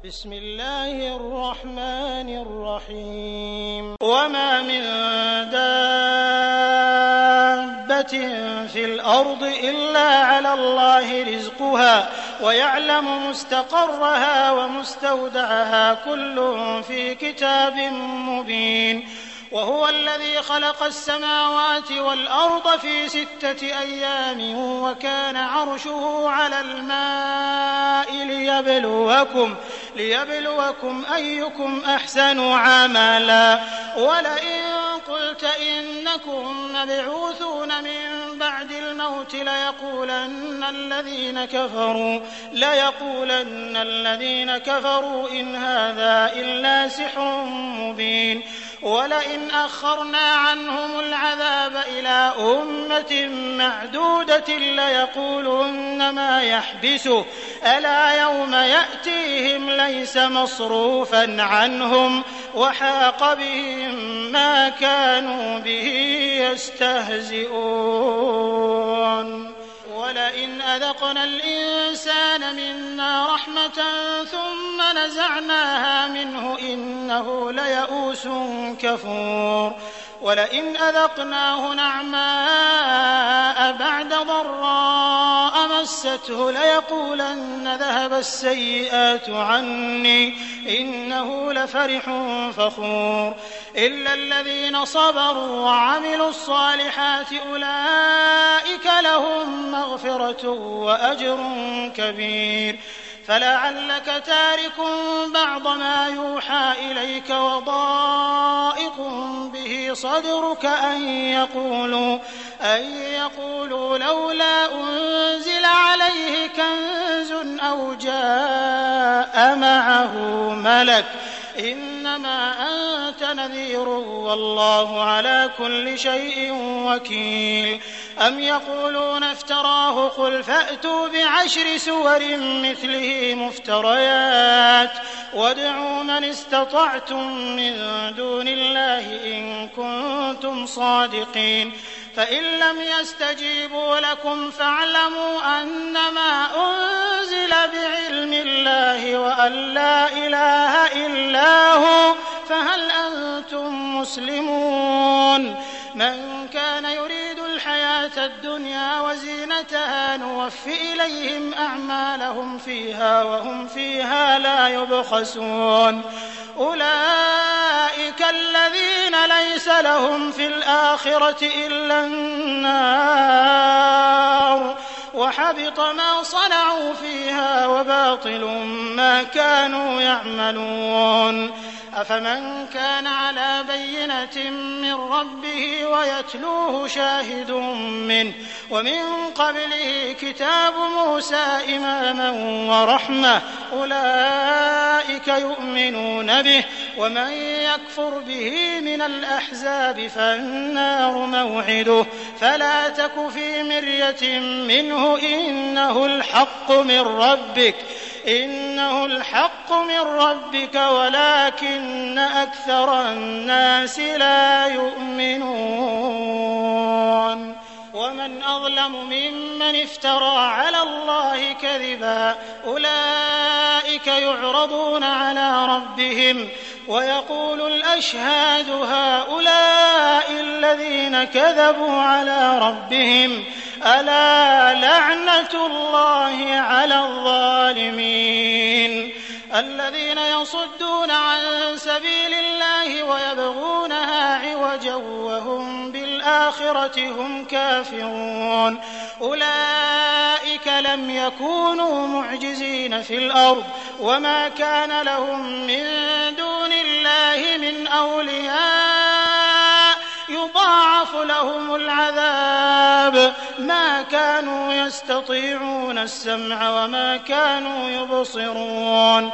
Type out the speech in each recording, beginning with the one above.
بسم الله الرحمن الرحيم وما من دابة في الأرض إلا على الله رزقها ويعلم مستقرها ومستودعها كل في كتاب مبين وهو الذي خلق السماوات والأرض في 6 أيام وكان عرشه على الماء ليبلوكم أيكم أحسن عملا ولئن قلت إنكم مبعوثون من بعد الموت ليقولن الذين كفروا إن هذا إلا سحر مبين ولئن أخرنا عنهم العذاب إلى أمة معدودة ليقولن ما يحبسه ألا يوم يأتيهم ليس مصروفا عنهم وحاق بهم ما كانوا به يستهزئون ولئن أذقنا الإنسان منا رحمة ثم نزعناها منه إنه ليئوس كفور ولئن أذقناه نعماء بعد ضراء مسته ليقولن ذهب السيئات عني إنه لفرح فخور إلا الذين صبروا وعملوا الصالحات أولئك لهم مغفرة وأجر كبير فلعلك تارك بعض ما يوحى إليك وضائق به صدرك أن يقولوا لولا أنزل عليه كنز أو جاء معه ملك إنما أنت نذير والله على كل شيء وكيل أم يقولون افتراه قل فأتوا ب10 سور مثله مفتريات وادعوا من استطعتم من دون الله إن كنتم صادقين فإن لم يستجيبوا لكم فاعلموا أنما أنزل بعلم الله وأن لا إله إلا هو فهل أنتم مسلمون من كان يريد الحياة الدنيا وزينتها نوف إليهم أعمالهم فيها وهم فيها لا يبخسون أولئك الذين ليس لهم في الآخرة إلا النار وحبط ما صنعوا فيها وباطل ما كانوا يعملون أفمن كان على بينة من ربه ويتلوه شاهد منه ومن قبله كتاب موسى إماما ورحمة أولئك يؤمنون به ومن يكفر به من الأحزاب فالنار موعده فلا تك في مرية منه إنه الحق من ربك ولكن أكثر الناس لا يؤمنون ومن أظلم ممن افترى على الله كذبا أولئك يعرضون على ربهم ويقول الأشهاد هؤلاء الذين كذبوا على ربهم ألا لعنة الله على الظالمين الذين يصدون عن سبيل الله ويبغونها عوجا وهم بالآخرة هم كافرون أولئك لم يكونوا معجزين في الأرض وما كان لهم من دون الله من أولياء يضاعف لهم العذاب ما كانوا يستطيعون السمع وما كانوا يبصرون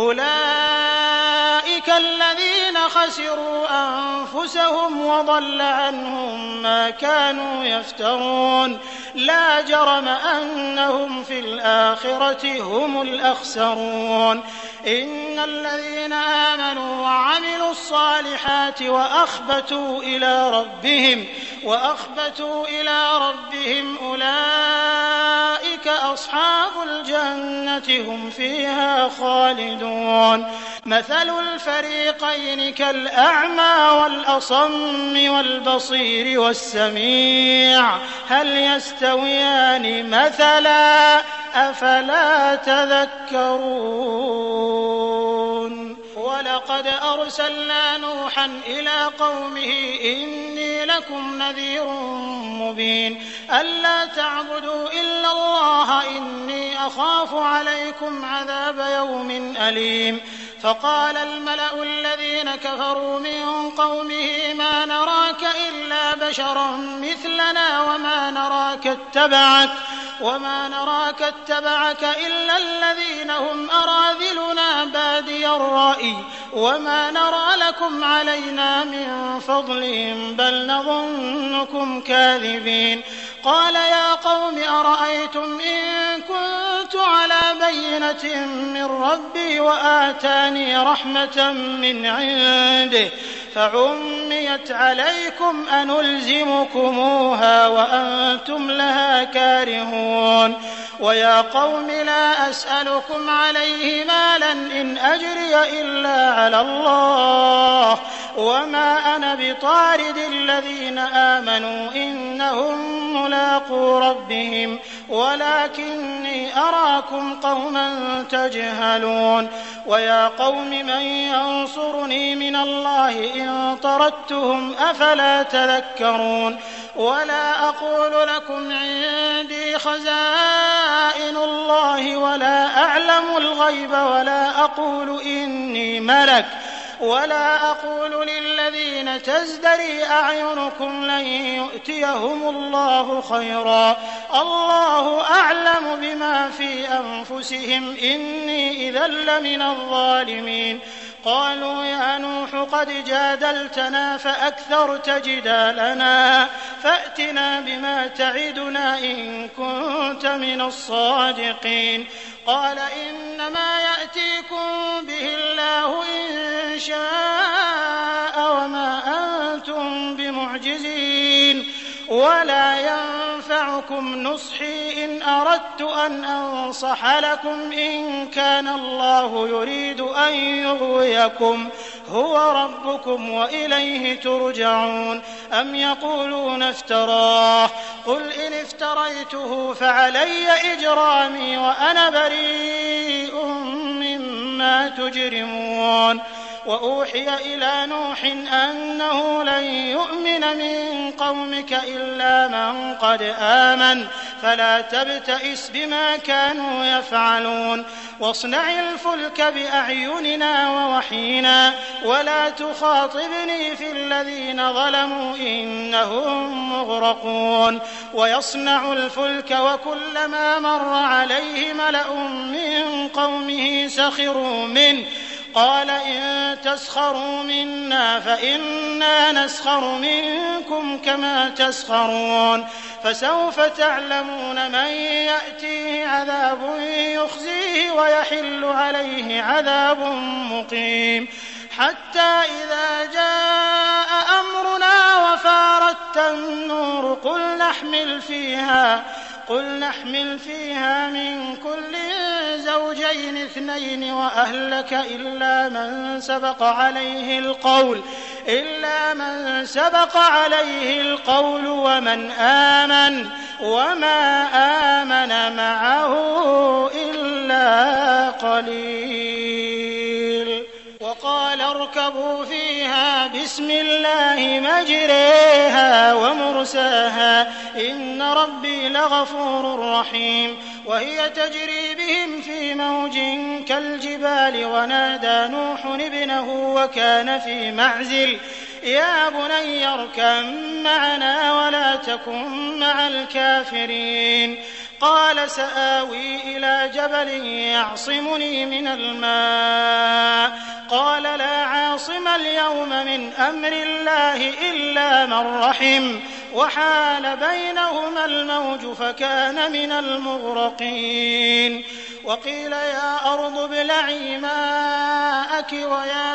أولئك الذين خسروا أنفسهم وضل عنهم ما كانوا يفترون لا جرم أنهم في الآخرة هم الأخسرون إن الذين آمنوا وعملوا الصالحات وأخبتوا إلى ربهم أولئك أصحاب الجنة هم فيها خالدون مثل الفريقين كالأعمى والأصم والبصير والسميع هل يستويان مثلا أفلا تذكرون ولقد أرسلنا نوحا إلى قومه إني لكم نذير مبين ألا تعبدوا إلا الله إني أخاف عليكم عذاب يوم أليم فقال الملأ الذين كفروا من قومه ما نراك إلا بشرا مثلنا وما نراك اتبعك إلا الذين هم أراذلنا بادي الرأي وما نرى لكم علينا من فضل بل نظنكم كاذبين قال يا قوم أرأيتم إن كنت على بينة من ربي وآتاني رحمة من عنده فعميت عليكم أنلزمكموها وأنتم لها كارهون ويا قوم لا أسألكم عليه مالا إن أجري إلا على الله وما أنا بطارد الذين آمنوا إنهم ملاقو ربهم ولكني أراكم قوما تجهلون ويا قوم من ينصرني من الله إن طردتهم أفلا تذكرون ولا أقول لكم عندي خزائن الله ولا أعلم الغيب ولا أقول إني ملك ولا أقول للذين تزدري أعينكم لن يؤتيهم الله خيرا الله أعلم بما في أنفسهم إني إذا لمن الظالمين قالوا يا نوح قد جادلتنا فأكثرت جدالنا فأتنا بما تعدنا إن كنت من الصادقين قال إنما يأتيكم به الله إن شاء وما أنتم بمعجزين ولا ينفعكم نصحي إن أردت أن أنصح لكم إن كان الله يريد أن يغويكم هو ربكم وإليه ترجعون أم يقولون افتراه قل إن افتريته فعلي إجرامي وأنا بريء مما تجرمون وأوحي إلى نوح أنه لن يؤمن من قومك إلا من قد آمن فلا تبتئس بما كانوا يفعلون واصنع الفلك بأعيننا ووحينا ولا تخاطبني في الذين ظلموا إنهم مغرقون ويصنع الفلك وكلما مر عليه ملأ من قومه سخروا منه قال إن تسخروا منا فإنا نسخر منكم كما تسخرون فسوف تعلمون من يأتيه عذاب يخزيه ويحل عليه عذاب مقيم حتى إذا جاء أمرنا وفارت النور قل نحمل فيها من كل زوجين اثنين وأهلك إلا من سبق عليه القول ومن آمن وما آمن معه إلا قليل وقال اركبوا فيها بسم الله مجريها ومرساها إن ربي لغفور رحيم وهي تجري بهم في موج كالجبال ونادى نوح ابنه وكان في معزل يا بني اركب معنا ولا تكن مع الكافرين قال سآوي إلى جبل يعصمني من الماء قال لا عاصم اليوم من أمر الله إلا من رحم وحال بينهما الموج فكان من المغرقين وقيل يا أرض ابلعي ماءك ويا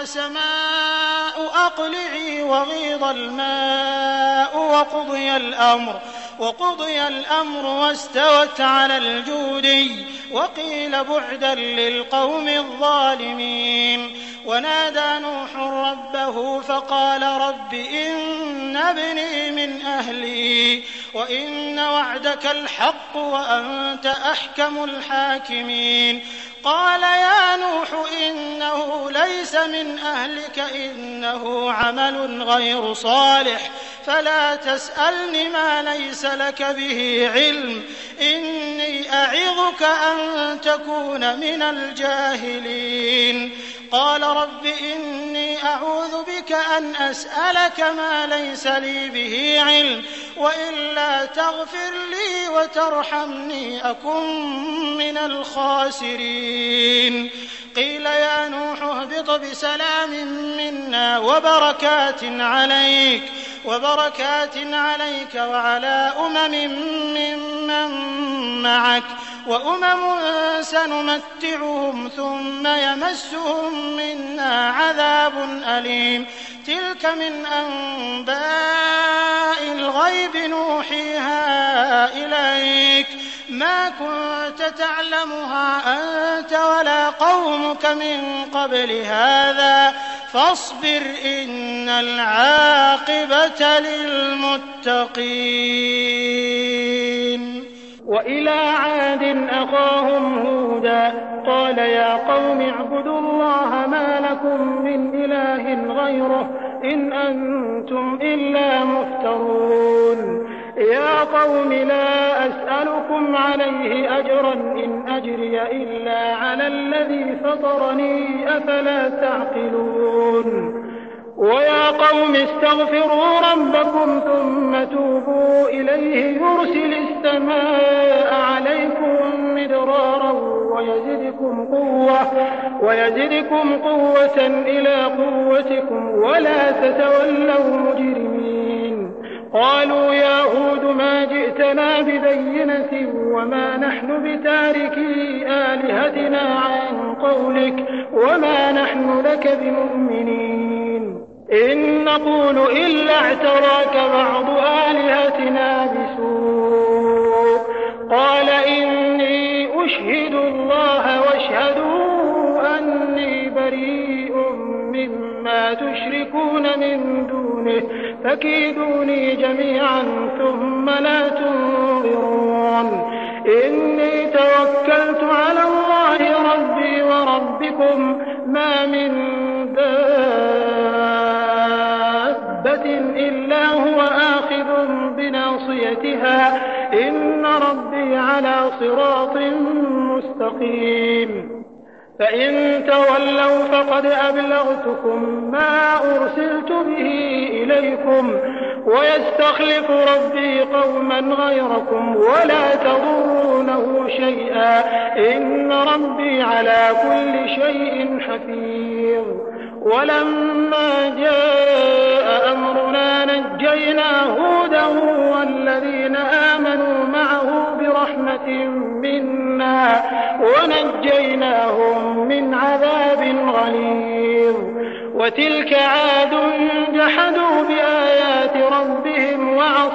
سماء أقلعي وغيض الماء وقضي الأمر واستوت على الجودي وقيل بعدا للقوم الظالمين. ونادى نوح ربه فقال رب إن ابني من أهلي وإن وعدك الحق وأنت أحكم الحاكمين. قال يا نوح إنه ليس من أهلك إنه عمل غير صالح فلا تسألني ما ليس لك به علم إني أعظك أن تكون من الجاهلين. قال رب إني أعوذ بك أن أسألك ما ليس لي به علم وإلا تغفر لي وترحمني أكن من الخاسرين. قيل يا نوح اهبط بسلام منا وبركات عليك وعلى ممن معك وأمم سنمتعهم ثم يمسهم منا عذاب أليم. تلك من أنباء الغيب نوحيها إليك ما كنت تعلمها أنت ولا قومك من قبل هذا فاصبر إن العاقبة للمتقين. وإلى عاد أخاهم هودا قال يا قوم اعبدوا الله ما لكم من إله غيره إن أنتم إلا مفترون. يا قوم لا أسألكم عليه أجرا إن أجري إلا على الذي فطرني أفلا تعقلون. ويا قوم استغفروا ربكم ثم توبوا إليه يرسل السماء عليكم مدرارا ويزدكم قوة إلى قوتكم ولا تتولوا مجرمين. قالوا يا هود ما جئتنا ببينة وما نحن بتاركي آلهتنا عن قولك وما نحن لك بمؤمنين إن نقول إلا اعتراك بعض آلهتنا بسوء. قال إني أشهد الله واشهدوا أني بريء مما تشركون من دونه فكيدوني جميعا ثم لا تنظرون. إني توكلت على الله ربي وربكم ما من دابة إلا هو آخذ بناصيتها إن ربي على صراط مستقيم. فإن تولوا فقد أبلغتكم ما أرسلت به إليكم ويستخلف ربي قوما غيركم ولا تضرونه شيئا إن ربي على كل شيء حفيظ. ولما جاء أمرنا نجينا هودا والذين آمنوا معه برحمة منا ونجيناهم من عذاب غليظ. وتلك عاد جحدوا بآيات ربهم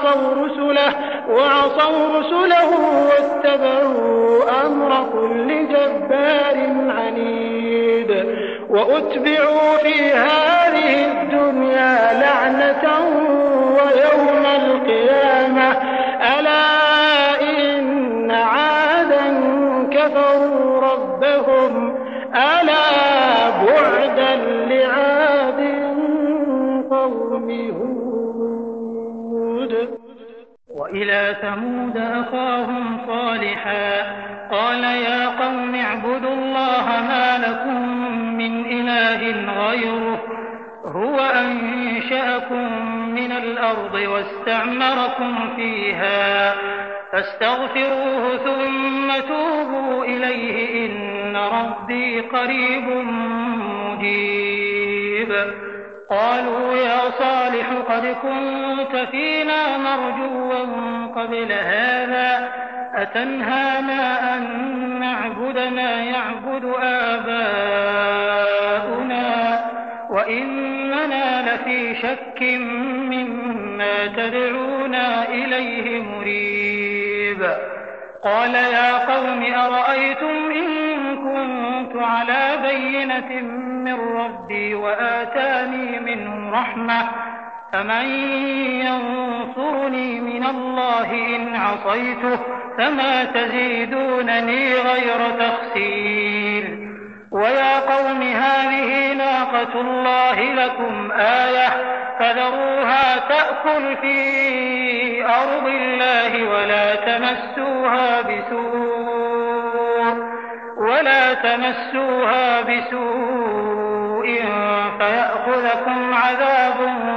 وعصوا رسله واتبعوا أمر كل جبار عنيد. وأتبعوا في هذه الدنيا لعنة ويوم القيامة ألا إن عادا كفروا ربهم ألا بعدا لعاد قوم هود. وإلى ثمود أخاهم صالحا قال يا قوم اعبدوا الله ما لكم من إله غيره هو أنشأكم من الأرض واستعمركم فيها فاستغفروه ثم توبوا إليه إن ربي قريب مجيب. قالوا يا صالح قد كنت فينا مرجوا قبل هذا أتنهانا أن نعبد ما يعبد آباؤنا وإننا لفي شك مما تدعونا إليه مريب. قال يا قوم أرأيتم إن كنت على بينة من ربي وآتاني منه رحمة فمن ينصرني من الله إن عصيته فما تزيدونني غير تخسير. ويا قوم هذه ناقة الله لكم آية فذروها تأكل في أرض الله ولا تمسوها بسوء فيأخذكم عذاب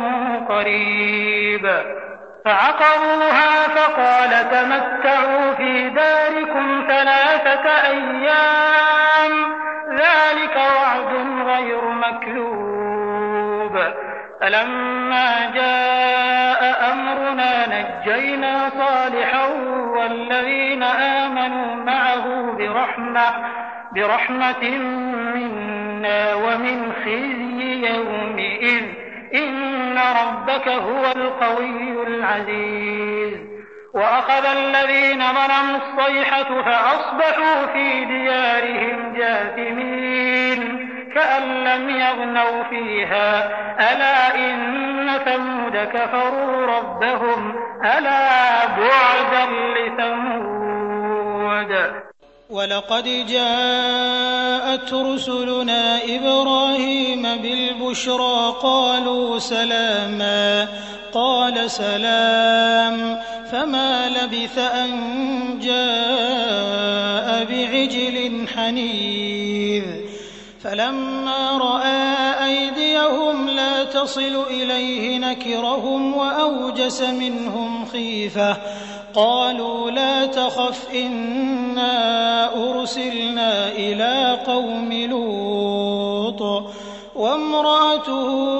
قريب. فعقروها فقال تمتعوا في داركم 3 أيام ذلك وعد غير مكذوب. فلما جاء أمرنا نجينا صالحا والذين آمنوا معه برحمة منا ومن خزي يومئذ إن ربك هو القوي العزيز. وأخذ الذين ظلموا الصيحة فأصبحوا في ديارهم جاثمين كأن لم يغنوا فيها ألا إن ثمود كفروا ربهم ألا بعدا لثمود. ولقد جاءت رسلنا إبراهيم بالبشرى قالوا سلاما قال سلام فما لبث أن جاء بعجل حنيذ. فلما رأى أيديهم لا تصل إليه نكرهم وأوجس منهم خيفة قالوا لا تخف إنا أرسلنا إلى قوم لوط وامرأته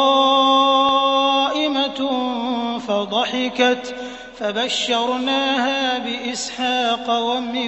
قائمة فضحكت فبشرناها بإسحاق ومن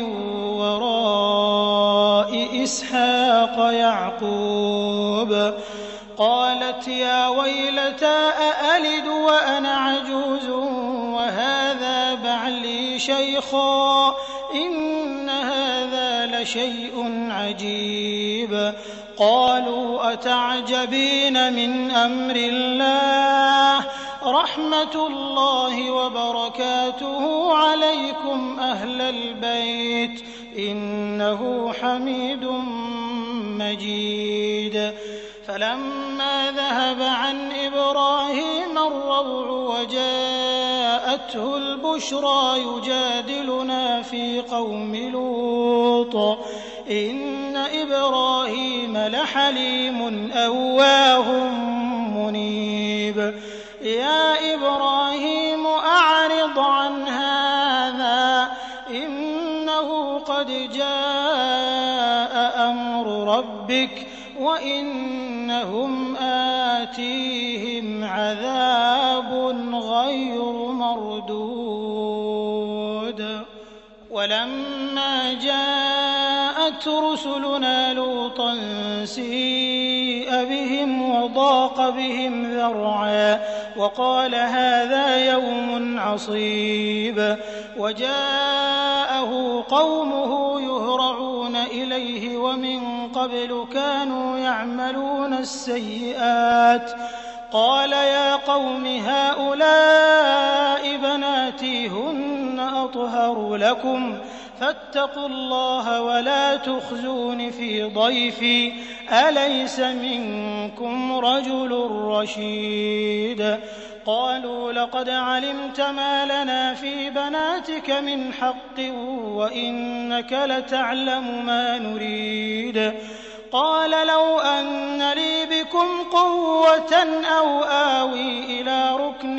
وراء إسحاق يعقوب. قالت يا ويلتى أألد وأنا عجوز وهذا بعلي شيخا إن هذا لشيء عجيب. قالوا أتعجبين من أمر الله رحمة الله وبركاته عليكم أهل البيت إنه حميد مجيد. فلما ذهب عن إبراهيم الروع وجاءته البشرى يجادلنا في قوم لوط إن إبراهيم لحليم أواه منيب. يا إبراهيم أعرض عن هذا إنه قد جاء أمر ربك وإنهم آتيهم عذاب غير مردود. ولما جاءت رسلنا لوطا سيء بهم وضاق بهم ذرعا وقال هذا يوم عصيب. وجاءه قومه يهرعون إليه ومن قبل كانوا يعملون السيئات. قال يا قوم هؤلاء بناتي هن أطهر لكم فاتقوا الله ولا تخزون في ضيفي أليس منكم رجل رشيد. قالوا لقد علمت ما لنا في بناتك من حق وإنك لتعلم ما نريد. قال لو أن لي بكم قوة أو آوي إلى ركن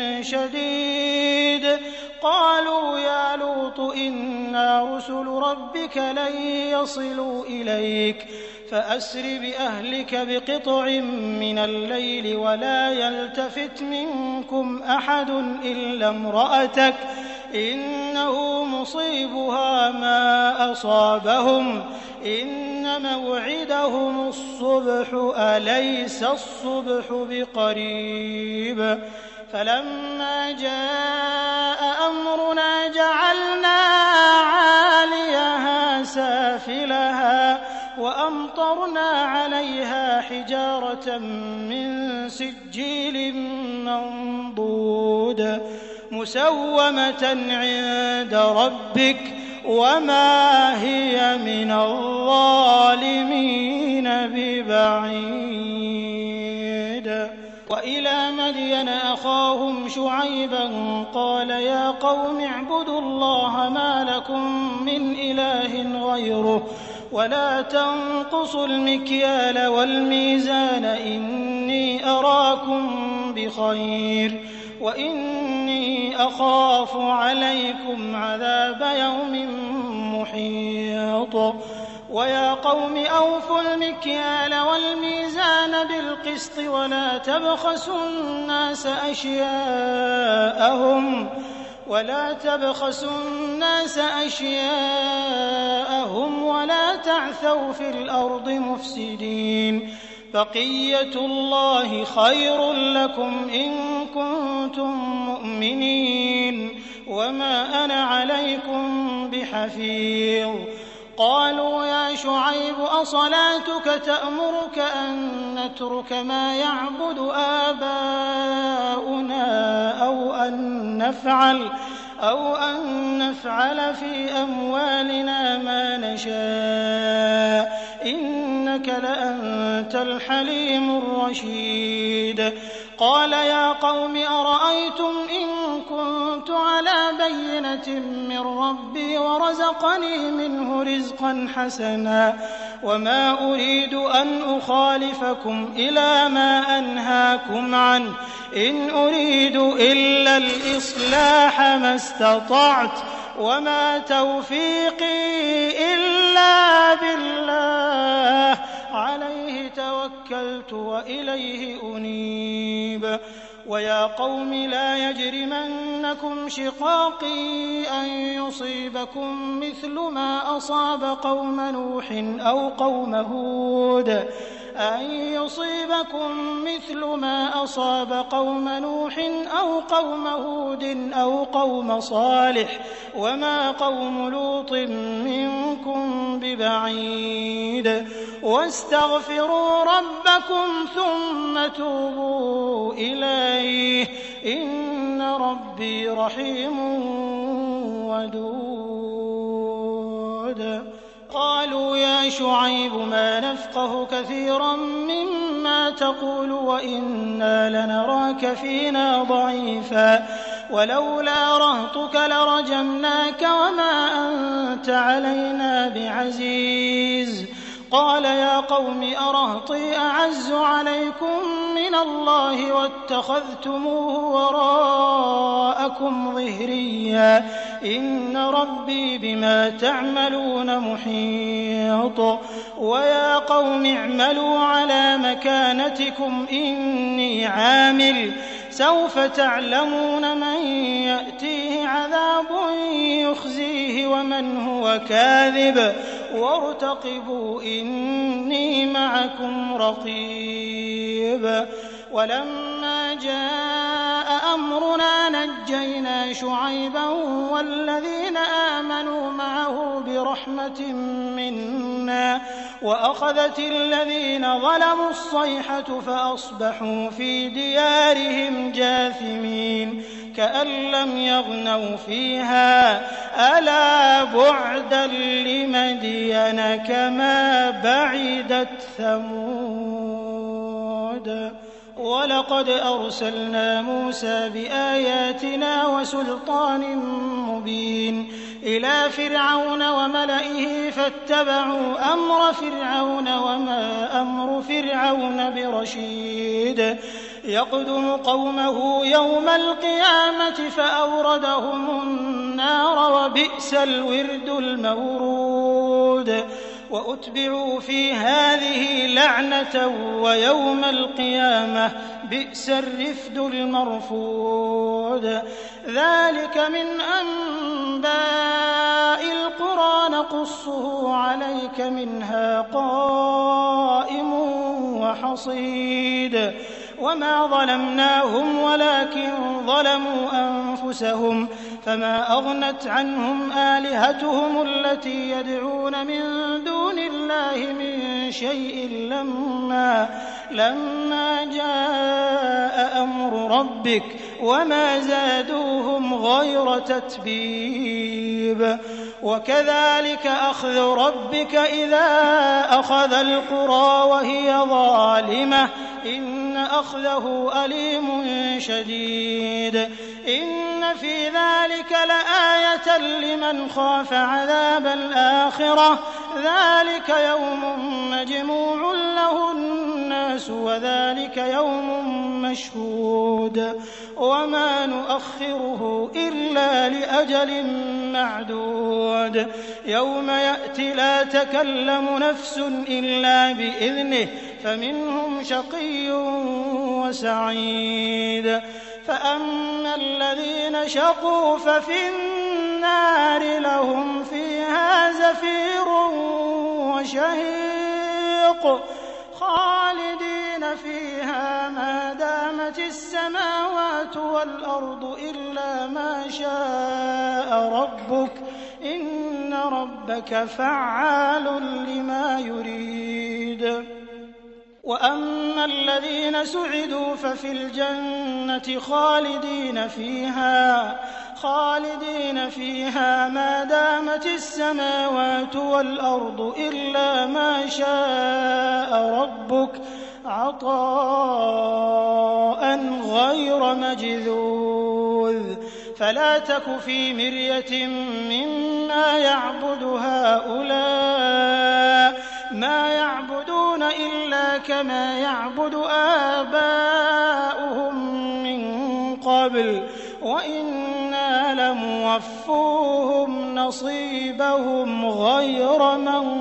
شديد. قالوا يا لوط إنا رسل ربك لن يصلوا إليك فأسر بأهلك بقطع من الليل ولا يلتفت منكم أحد إلا امرأتك إنه مصيبها ما أصابهم إن إن موعدهم الصبح أليس الصبح بقريب فلما جاء أمرنا جعلنا عاليها سافلها وأمطرنا عليها حجارة من سجيل منضود مسومة عند ربك وما هي من الظالمين ببعيد وإلى مدين أخاهم شعيبا قال يا قوم اعبدوا الله ما لكم من إله غيره ولا تنقصوا المكيال والميزان إني أراكم بخير وإني أخاف عليكم عذاب يوم محيط ويا قوم أوفوا المكيال والميزان بالقسط ولا تبخسوا الناس أشياءهم ولا تعثوا في الأرض مفسدين بقية الله خير لكم إن كنتم مؤمنين وما أنا عليكم بحفيظ قالوا يا شعيب أصلاتك تأمرك أن نترك ما يعبد آباؤنا أو أن نفعل في أموالنا ما نشاء إنك لأنت الحليم الرشيد قال يا قوم أرأيتم إن كنت على بينة من ربي ورزقني منه رزقا حسنا وما أريد أن أخالفكم إلى ما أنهاكم عنه إن أريد إلا الإصلاح ما استطعت وما توفيقي إلا بالله عليه توكلت وإليه أنيب ويا قوم لا يجرمنكم شقاقي أن يصيبكم مثل ما أصاب قوم نوح أو قوم هود أو قوم صالح وما قوم لوط منكم ببعيد واستغفروا ربكم ثم توبوا إليه إن ربي رحيم ودود قالوا يا شعيب ما نفقه كثيرا مما تقول وإنا لنراك فينا ضعيفا ولولا رهطك لرجمناك وما أنت علينا بعزيز قال يا قوم أرهطي أعز عليكم من الله واتخذتموه وراءكم ظهريا إن ربي بما تعملون محيط ويا قوم اعملوا على مكانتكم إني عامل سوف تعلمون من يأتيه عذاب يخزيه ومن هو كاذب وارتقبوا إني معكم رقيب ولما جاء أمرنا نجينا شعيبا والذين آمنوا معه برحمة منا وأخذت الذين ظلموا الصيحة فأصبحوا في ديارهم جاثمين كأن لم يغنوا فيها ألا بعدا لمدين كما بعدت ثمود ولقد أرسلنا موسى بآياتنا وسلطان مبين إلى فرعون وملئه فاتبعوا أمر فرعون وما أمر فرعون برشيد يقدم قومه يوم القيامة فأوردهم النار وبئس الورد المورود وأتبعوا في هذه لعنة ويوم القيامة بئس الرفد المرفود. ذلك من أنباء القرى نقصه عليك منها قائم وحصيد. وما ظلمناهم ولكن ظلموا أنفسهم فما أغنت عنهم آلهتهم التي يدعون من دون الله من شيء لما جاء أمر ربك وما زادوهم غير تتبيب. وكذلك أخذ ربك إذا أخذ القرى وهي ظالمة إن أخذه أليم شديد. إن في ذلك لآية لمن خاف عذاب الآخرة ذلك يوم مجموع له الناس وذلك يوم مشهود. وما نؤخره إلا لأجل معدود. يوم يأتي لا تكلم نفس إلا بإذنه فمنهم شقي وسعيد. فأما الذين شقوا ففي النار لهم فيها زفير وشهيق خالدين فيها ما دامت السماوات والأرض إلا ما شاء ربك إن ربك فعال لما يريد. وأما الذين سعدوا ففي الجنة خالدين فيها ما دامت السماوات والأرض إلا ما شاء ربك عطاء غير مجذوذ. فلا تك في مرية مما يعبد هؤلاء ما يعبدون إلا كما يعبد آباؤهم من قبل وإنا لموفوهم نصيبهم غير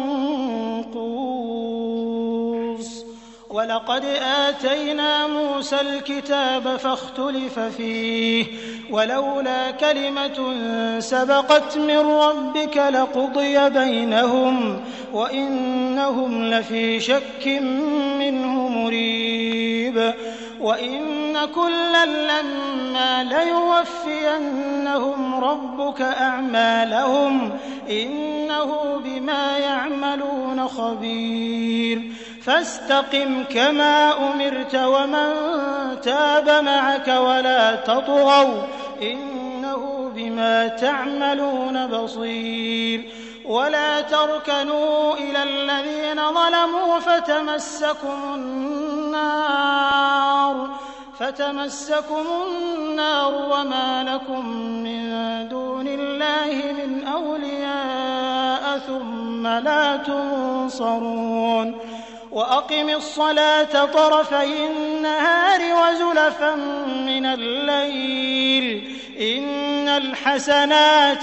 منقوص. ولقد آتينا موسى الكتاب فاختلف فيه ولولا كلمة سبقت من ربك لقضي بينهم وإنهم لفي شك منه مريب. وإن كلا لما ليوفينهم ربك أعمالهم إنه بما يعملون خبير. فاستقم كما أمرت ومن تاب معك ولا تطغوا إنه بما تعملون بصير. ولا تركنوا إلى الذين ظلموا فتمسكم النار وما لكم من دون الله من أولياء ثم لا تنصرون. وأقم الصلاة طرفي النهار وزلفا من الليل إن الحسنات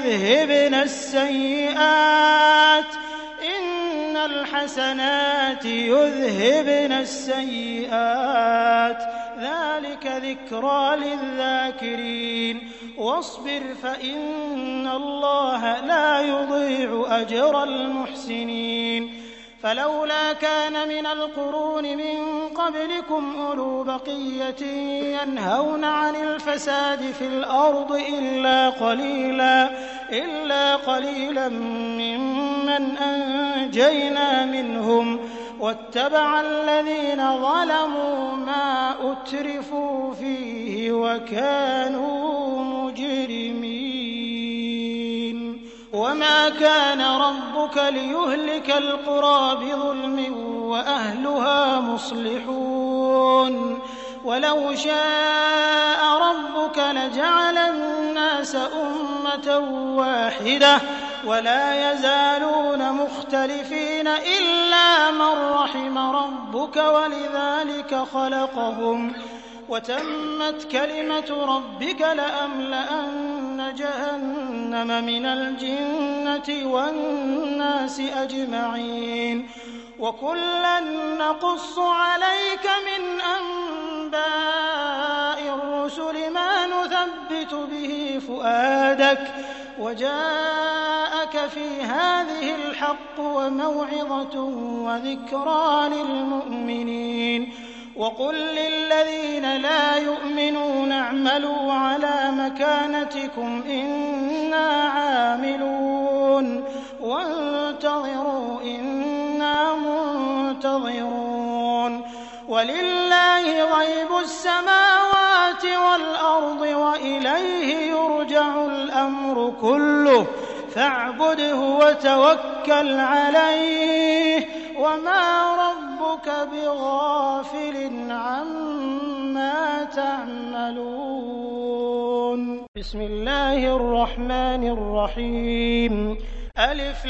يذهبن السيئات ذلك ذكرى للذاكرين. واصبر فإن الله لا يضيع أجر المحسنين. فلولا كان من القرون من قبلكم أولو بقية ينهون عن الفساد في الأرض إلا قليلا ممن أنجينا منهم واتبع الذين ظلموا ما أترفوا فيه وكانوا مجرمين. وما كان ربك ليهلك القرى بظلم وأهلها مصلحون. ولو شاء ربك لجعل الناس أمة واحدة ولا يزالون مختلفين إلا من رحم ربك ولذلك خلقهم وتمت كلمة ربك لأملأن جهنم من الجنة والناس أجمعين وكلا نقص عليك من أنباء الرسل ما نثبت به فؤادك وجاءك في هذه الحق وموعظة وذكرى للمؤمنين وقل للذين لا يؤمنون اعملوا على مكانتكم إنا عاملون وانتظروا إنا منتظرون ولله غيب السماوات والأرض وإليه يرجع الأمر كله فاعبده وتوكل عليه وما ربك بغافل عما تعملون بسم الله الرحمن الرحيم ألف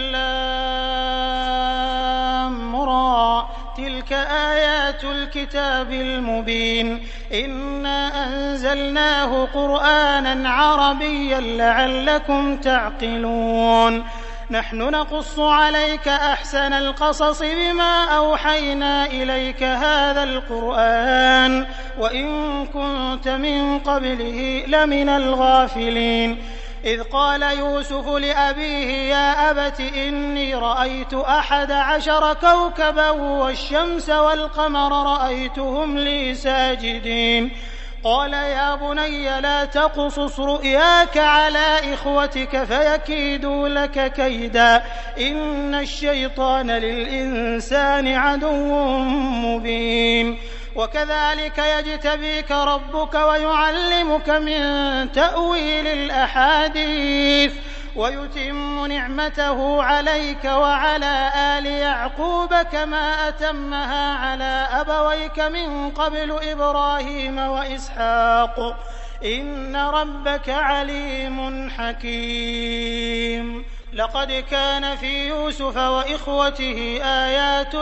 لام را تلك آيات الكتاب المبين إنا أنزلناه قرآنا عربيا لعلكم تعقلون نحن نقص عليك أحسن القصص بما أوحينا إليك هذا القرآن وإن كنت من قبله لمن الغافلين إذ قال يوسف لأبيه يا أبت إني رأيت 11 كوكبا والشمس والقمر رأيتهم لي ساجدين قال يا بني لا تقصص رؤياك على إخوتك فيكيدوا لك كيدا إن الشيطان للإنسان عدو مبين وكذلك يجتبيك ربك ويعلمك من تأويل الأحاديث ويتم نعمته عليك وعلى آل يعقوب كما أتمها على أبويك من قبل إبراهيم وإسحاق إن ربك عليم حكيم لقد كان في يوسف وإخوته آيات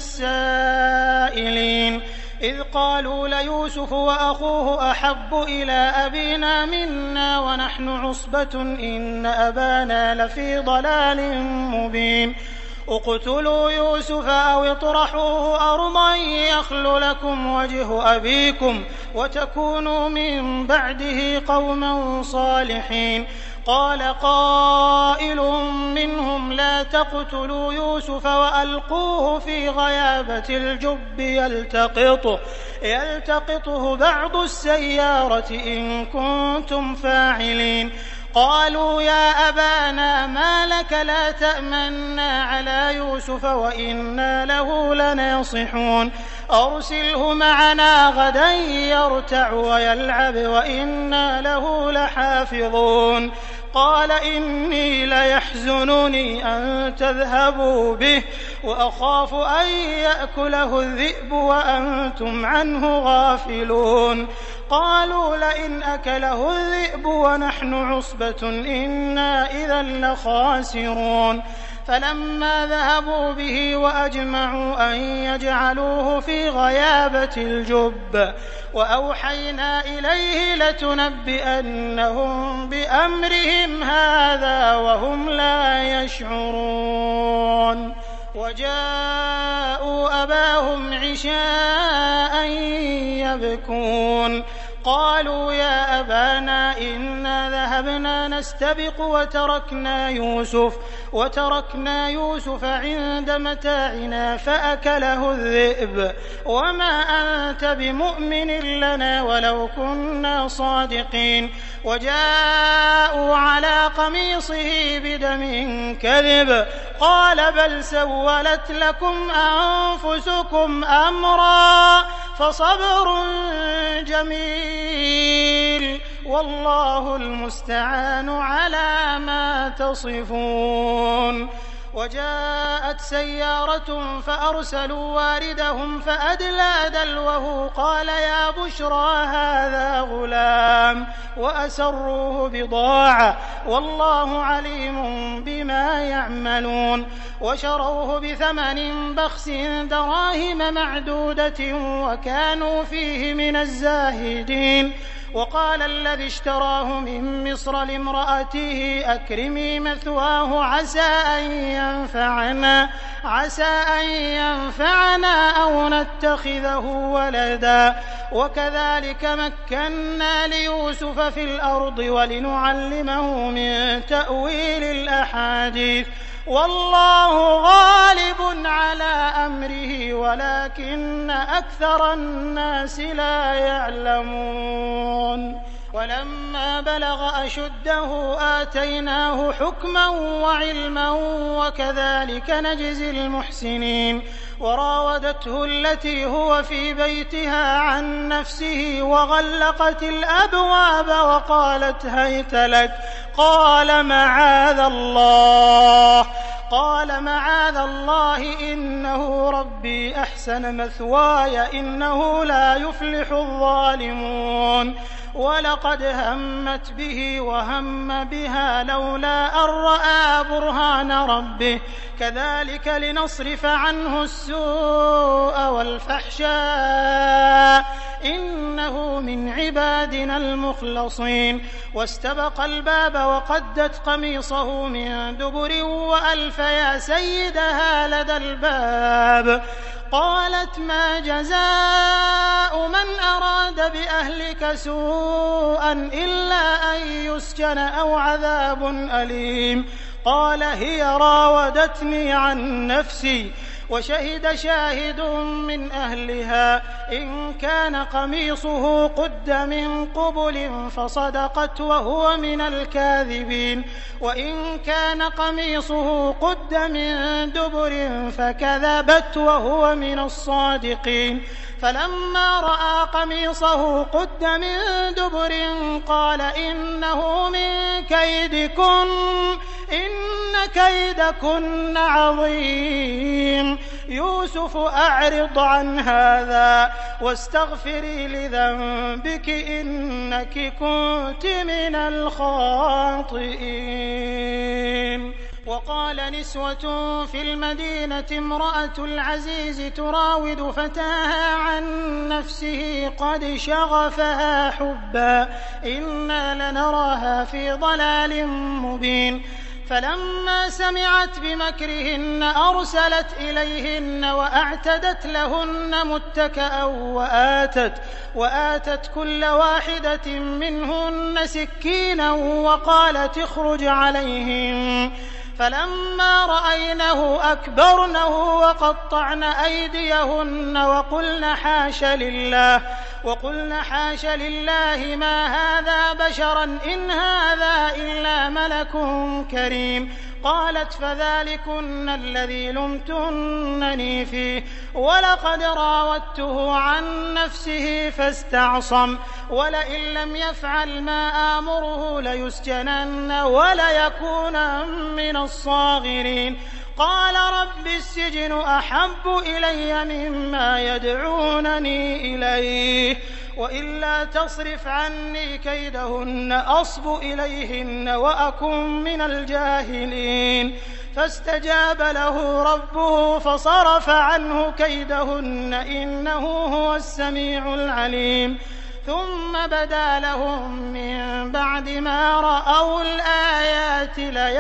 للسائلين إذ قالوا ليوسف وأخوه أحب إلى أبينا منا ونحن عصبة إن أبانا لفي ضلال مبين اقتلوا يوسف أو اطرحوه أرضا يخل لكم وجه أبيكم وتكونوا من بعده قوما صالحين قال قائل منهم لا تقتلوا يوسف وألقوه في غيابة الجب يلتقطه بعض السيارة إن كنتم فاعلين قالوا يا أبانا ما لك لا تأمنا على يوسف وإنا له لناصحون أرسله معنا غدا يرتع ويلعب وإنا له لحافظون قال إني ليحزنني أن تذهبوا به وأخاف أن يأكله الذئب وأنتم عنه غافلون قالوا لئن أكله الذئب ونحن عصبة إنا إذا لخاسرون فلما ذهبوا به وأجمعوا أن يجعلوه في غيابة الجب وأوحينا إليه لتنبئنهم بأمرهم هذا وهم لا يشعرون وجاءوا أباهم عشاء يبكون قالوا يا أبانا إنا ذهبنا نستبق وتركنا يوسف عند متاعنا فأكله الذئب وما أنت بمؤمن لنا ولو كنا صادقين وجاءوا على قميصه بدم كذب قال بل سولت لكم أنفسكم أمرا فصبر جميل والله المستعان على ما تصفون وجاءت سيارة فأرسلوا واردهم فأدلى دلوه قال يا بشرى هذا غلام وأسروه بضاعة والله عليم بما يعملون وشروه بثمن بخس دراهم معدودة وكانوا فيه من الزاهدين وقال الذي اشتراه من مصر لامرأته أكرمي مثواه عسى أن ينفعنا أو نتخذه ولدا وكذلك مكنا ليوسف في الأرض ولنعلمه من تأويل الأحاديث والله غالب على أمره ولكن أكثر الناس لا يعلمون ولما بلغ أشده آتيناه حكما وعلما وكذلك نجزي المحسنين وراودته التي هو في بيتها عن نفسه وغلقت الأبواب وقالت هيت لك قال معاذ الله إنه ربي أحسن مثواي إنه لا يفلح الظالمون ولقد همت به وهم بها لولا أن رأى برهان ربه كذلك لنصرف عنه السوء والفحشاء إنه من عبادنا المخلصين واستبق الباب وقدت قميصه من دبر وألف يا سيدها لدى الباب قالت ما جزاء من أراد بأهلك سوءا إلا أن يسجن أو عذاب أليم قال هي راودتني عن نفسي وشهد شاهد من أهلها إن كان قميصه قد من قبل فصدقت وهو من الكاذبين وإن كان قميصه قد من دبر فكذبت وهو من الصادقين فلما رأى قميصه قد من دبر قال إنه من كيدكن إن كيدكن عظيم يوسف أعرض عن هذا واستغفري لذنبك إنك كنت من الخاطئين وقال نسوة في المدينة امرأة العزيز تراود فتاها عن نفسه قد شغفها حبا إنا لنراها في ضلال مبين فلما سمعت بمكرهن أرسلت إليهن وأعتدت لهن متكأ وآتت كل واحدة منهن سكينا وقالت اخرج عليهم فلما رأينه أكبرنه وقطعن أيديهن وقلن حاش لله ما هذا بشرا إن هذا إلا ملك كريم قالت فذلكن الذي لمتنني فيه ولقد راودته عن نفسه فاستعصم ولئن لم يفعل ما آمره ليسجنن وليكونن من الصاغرين قال رب السجن أحب إلي مما يدعونني إليه وإلا تصرف عني كيدهن أصب إليهن وأكن من الجاهلين فاستجاب له ربه فصرف عنه كيدهن إنه هو السميع العليم ثم بدا لهم من بعد ما رأوا الآيات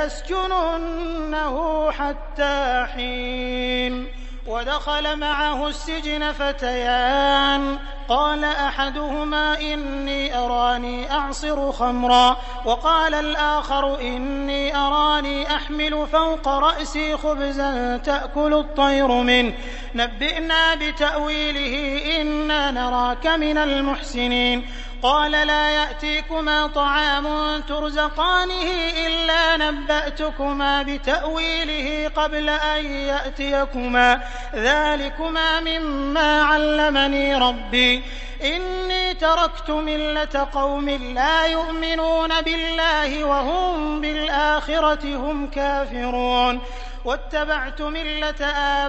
ليسجننه حتى حين ودخل معه السجن فتيان قال أحدهما إني أراني أعصر خمرا وقال الآخر إني أراني أحمل فوق رأسي خبزا تأكل الطير منه نبئنا بتأويله إنا نراك من المحسنين قال لا يأتيكما طعام ترزقانه إلا نبأتكما بتأويله قبل أن يأتيكما ذلكما مما علمني ربي إني تركت ملة قوم لا يؤمنون بالله وهم بالآخرة هم كافرون واتبعت ملة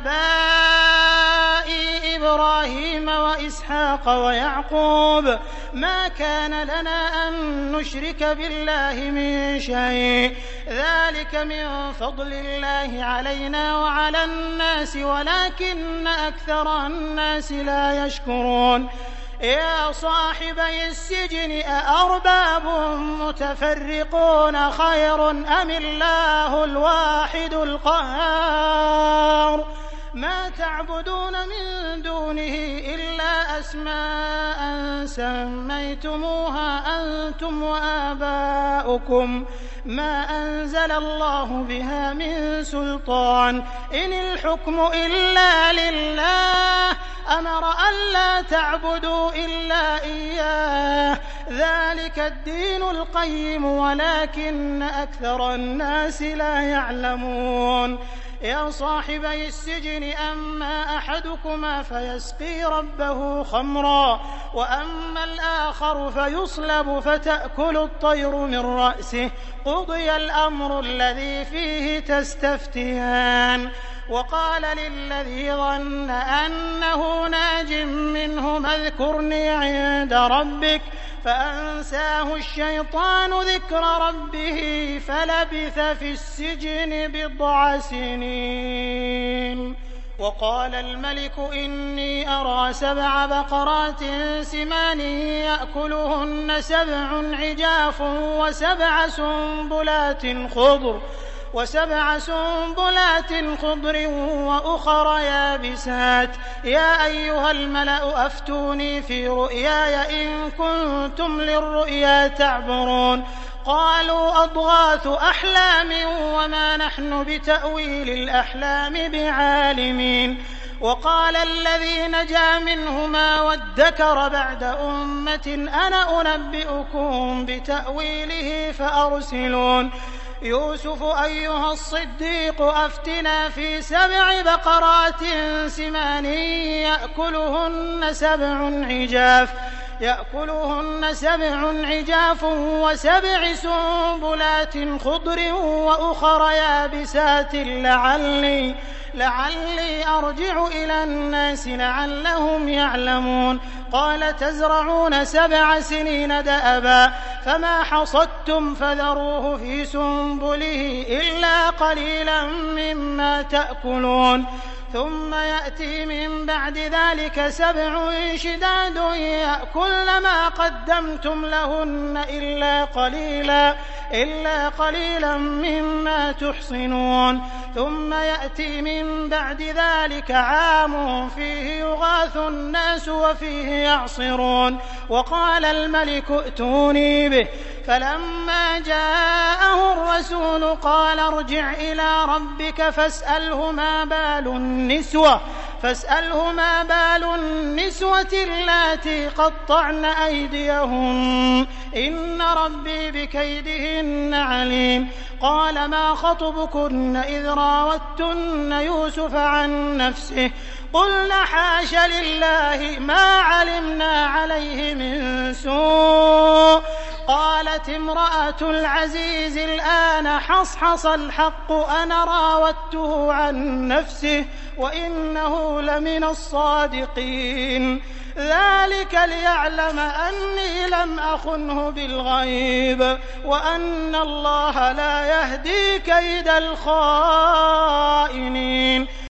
آبائي إبراهيم وإسحاق ويعقوب ما كان لنا أن نشرك بالله من شيء ذلك من فضل الله علينا وعلى الناس ولكن أكثر الناس لا يشكرون يا صاحبي السجن أأرباب متفرقون خير أم الله الواحد القهار ما تعبدون من دونه إلا أسماء سميتموها أنتم وآباؤكم ما أنزل الله بها من سلطان إن الحكم إلا لله أمر ألا تعبدوا إلا إياه ذلك الدين القيم ولكن أكثر الناس لا يعلمون يا صاحبي السجن أما أحدكما فيسقي ربه خمرا وأما الآخر فيصلب فتأكل الطير من رأسه قضي الأمر الذي فيه تستفتيان وقال للذي ظن أنه ناج منهما اذكرني عند ربك فأنساه الشيطان ذكر ربه فلبث في السجن بضع سنين وقال الملك إني أرى 7 بقرات سمان يأكلهن 7 عجاف وسبع سنبلات خضر وأخر يابسات يا أيها الملأ أفتوني في رؤياي إن كنتم للرؤيا تعبرون قالوا أضغاث أحلام وما نحن بتأويل الأحلام بعالمين وقال الذي نجا منهما وادكر بعد أمة أنا أنبئكم بتأويله فأرسلون يوسف أيها الصديق أفتنا في 7 بقرات سمان يأكلهن 7 عجاف و7 سنبلات خضر وأخر يابسات لعلي أرجع إلى الناس لعلهم يعلمون قال تزرعون 7 سنين دأبا فما حصدتم فذروه في سنبله إلا قليلا مما تأكلون ثم يأتي من بعد ذلك 7 شداد يأكلن ما قدمتم لهن إلا قليلا مما تحصنون ثم يأتي من بعد ذلك عام فيه يغاث الناس وفيه يعصرون وقال الملك ائتوني به فلما جاءه الرسول قال ارجع إلى ربك فاسأله ما بال النسوة اللاتي قطعن أيديهن إن ربي بكيدهن عليم قال ما خطبكن إذ راوتن يوسف عن نفسه قلنا حاش لله ما علمنا عليه من سوء قالت امرأة العزيز الآن حصحص الحق أنا راودته عن نفسه وإنه لمن الصادقين ذلك ليعلم أني لم أخنه بالغيب وأن الله لا يهدي كيد الخائنين